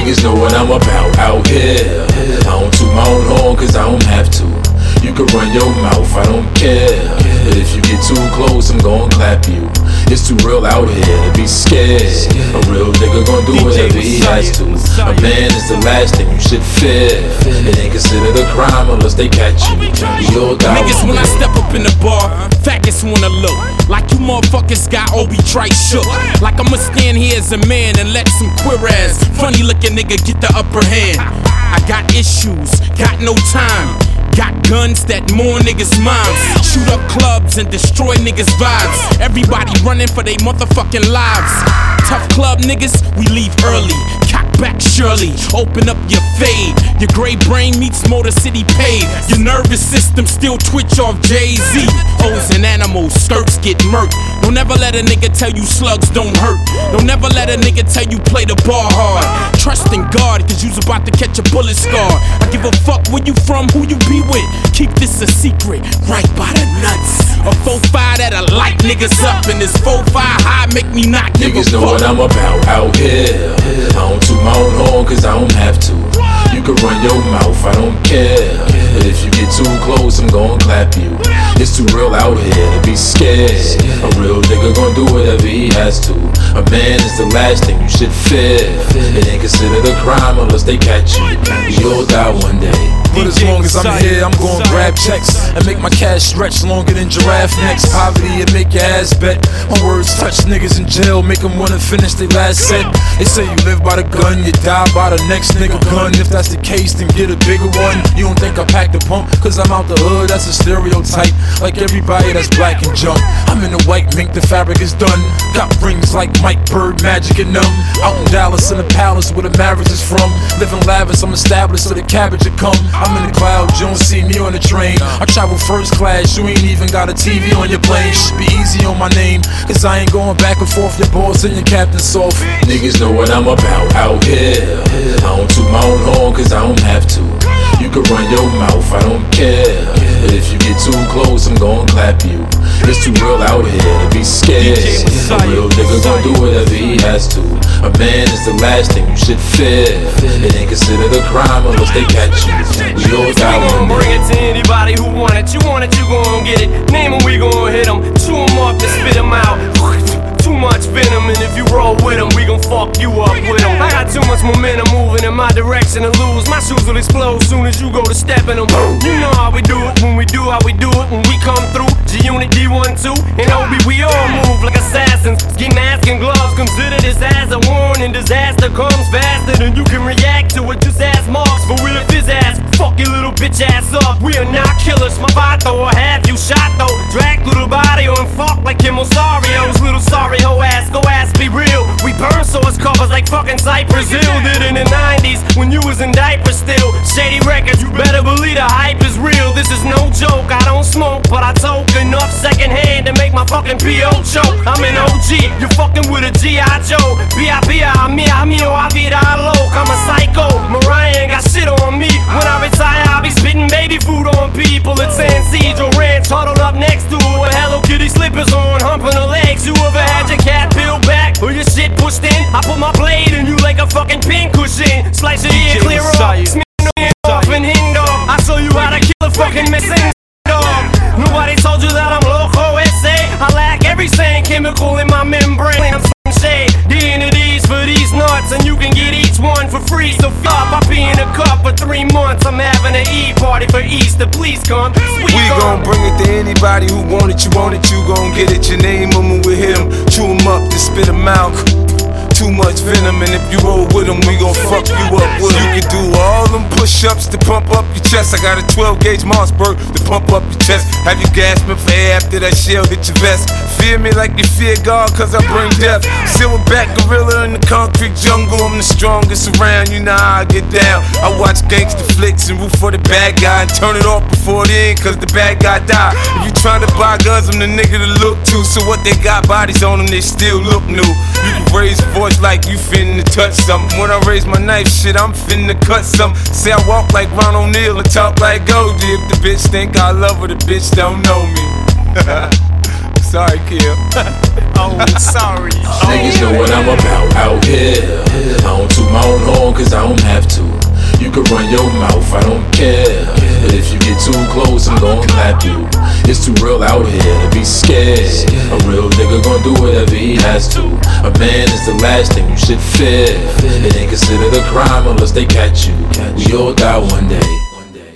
Niggas know what I'm about out here. I don't toot my own horn cause I don't have to. You can run your mouth, I don't care. But if you get too close, I'm gon' clap you. It's too real out here to be scared. A real nigga gon' do whatever he has to. A man is the last thing you should fear. It ain't considered a crime unless they catch you. We all die. Niggas when I step up in the bar, faggots wanna look like you motherfuckers got Obi Trice shook. Like I'ma stand here as a man and let some queer ass funny looking nigga get the upper hand. I got issues, got no time. Got guns that more niggas' moms. Shoot up clubs and destroy niggas' vibes. Everybody running for they motherfucking lives. Tough club niggas, we leave early. Cock back surely, open up your fade. Your gray brain meets Motor City paved. Your nervous system still twitch off Jay-Z. O's and animals, skirts get murked. Don't ever let a nigga tell you slugs don't hurt. Don't ever let a nigga tell you play the ball hard. Trust in God, cause you's about to catch a bullet scar. I give a fuck where you from, who you be with. Keep this a secret, right by the nuts. A 4-5 that'll light niggas up, and this 4-5 high make me not give a fuck. Niggas know what I'm about out here. I don't toot my own horn cause I don't have to. You can run your mouth, I don't care. But if you get too close, I'm gon' clap you. It's too real out here to be scared. A real nigga gon' do whatever he has to. A man is the last thing you should fear. It ain't considered a crime unless they catch you. We all die one day. But as long as I'm here, I'm gon' grab checks and make my cash stretch longer than giraffe necks. Poverty and make your ass bet. My words touch niggas in jail, make them wanna finish their last set. They say you live by the gun, you die by the next nigga gun. If that's the case, then get a bigger one. You don't think I packed a pump, cause I'm out the hood, that's a stereotype. Like everybody that's black and junk. I'm in the white mink, the fabric is done. Got rings like Mike Bird, magic and numb. Out in Dallas in the palace where the marriage is from. Living lavish, I'm established so the cabbage will come. I'm in the clouds, you don't see me on the train. I travel first class, you ain't even got a TV on your plane. Should be easy on my name, cause I ain't going back and forth. Your boss and your captain soft. Niggas know what I'm about out here. I don't toot my own horn cause I don't have to. You can run your mouth, I don't care. But if you get too close, I'm gon' clap you. It's too real out here to be scared. A real nigga gon' do whatever he has to. A man is the last thing you should fear. It ain't considered a crime unless they catch you. We all die one day. Bring it to anybody who want it, you gon' get it. Name 'em, we gon' hit 'em. Chew 'em up and spit 'em out. Too much venom, and if you roll with 'em, we gon' fuck you up with 'em. I got too much momentum moving in my direction to lose. My shoes will explode soon as you go to step in them. You know how we do it, when we do how we do it, when we come through. G-Unit, D12, and OB, we all move like assassins. Get masks and gloves, consider this as a warning. Disaster comes faster than you can react to it. Just ask Marks, but we'll his ass. Fuck your little bitch ass up. We are not killers. My vato will have you shot though. Drag through the body and fuck like Kim Osario's little sorry ho ass. Go ass, be real. We burn source covers like fucking Cypress Hill did in the 90s when you was in diapers still. Shady records, you better believe the hype is real. This is no joke. I don't smoke, but I toke enough secondhand to make my fucking P.O. choke. I'm an OG. You're fucking with a G.I. Joe. B.I.B.I. Mio, I vida loc. I'm a psycho. Mariah ain't got shit on me. When I retire, I'll be spitting baby food on people. It's Ancestral Ranch, huddled up next to her with Hello Kitty slippers on, humping her legs. You ever had your cat peeled back or your shit pushed in? I put my blade in you like a fucking pin cushion. Slice your ear clear off, smear your off and hang dog. I show you how to kill a fucking missing dog. Nobody told you that I'm loco, S.A. I lack every same chemical in my membrane. I'm some shade, D&D's for these nuts, and you can get each one for free. So fuck, I pee in a cup for 3 months. I'm having an E-party for Easter, please come. Sweet we gon' bring it to anybody who want it, you gon' get it. Your name 'em and we hit 'em, chew 'em up, then spit 'em out. Too much venom, and if you roll with 'em, we gon' fuck you up with 'em. You can do all them push-ups to pump up your chest. I got a 12-gauge Mossberg to pump up your chest. Have you gasping for air after that shell hit your vest. Fear me like you fear God, cause I bring death. Silverback gorilla in the concrete jungle. I'm the strongest around, you know how I get down. I watch gangster flicks and root for the bad guy and turn it off before it end, cause the bad guy die. If you tryna buy guns, I'm the nigga to look to. So what they got bodies on them, they still look new. You can raise your voice like you finna touch something. When I raise my knife, shit, I'm finna cut something. Say I walk like Ron O'Neal and talk like Goldie. If the bitch think I love her, the bitch don't know me. Sorry, Kill. Oh, sorry. Niggas know what I'm about out here. I don't toot my own horn cause I don't have to. You can run your mouth, I don't care. But if you get too close, I'm gon' clap you. It's too real out here to be scared. A real nigga gon' do whatever he has to. A man is the last thing you should fear. It ain't considered a crime unless they catch you. We all die one day.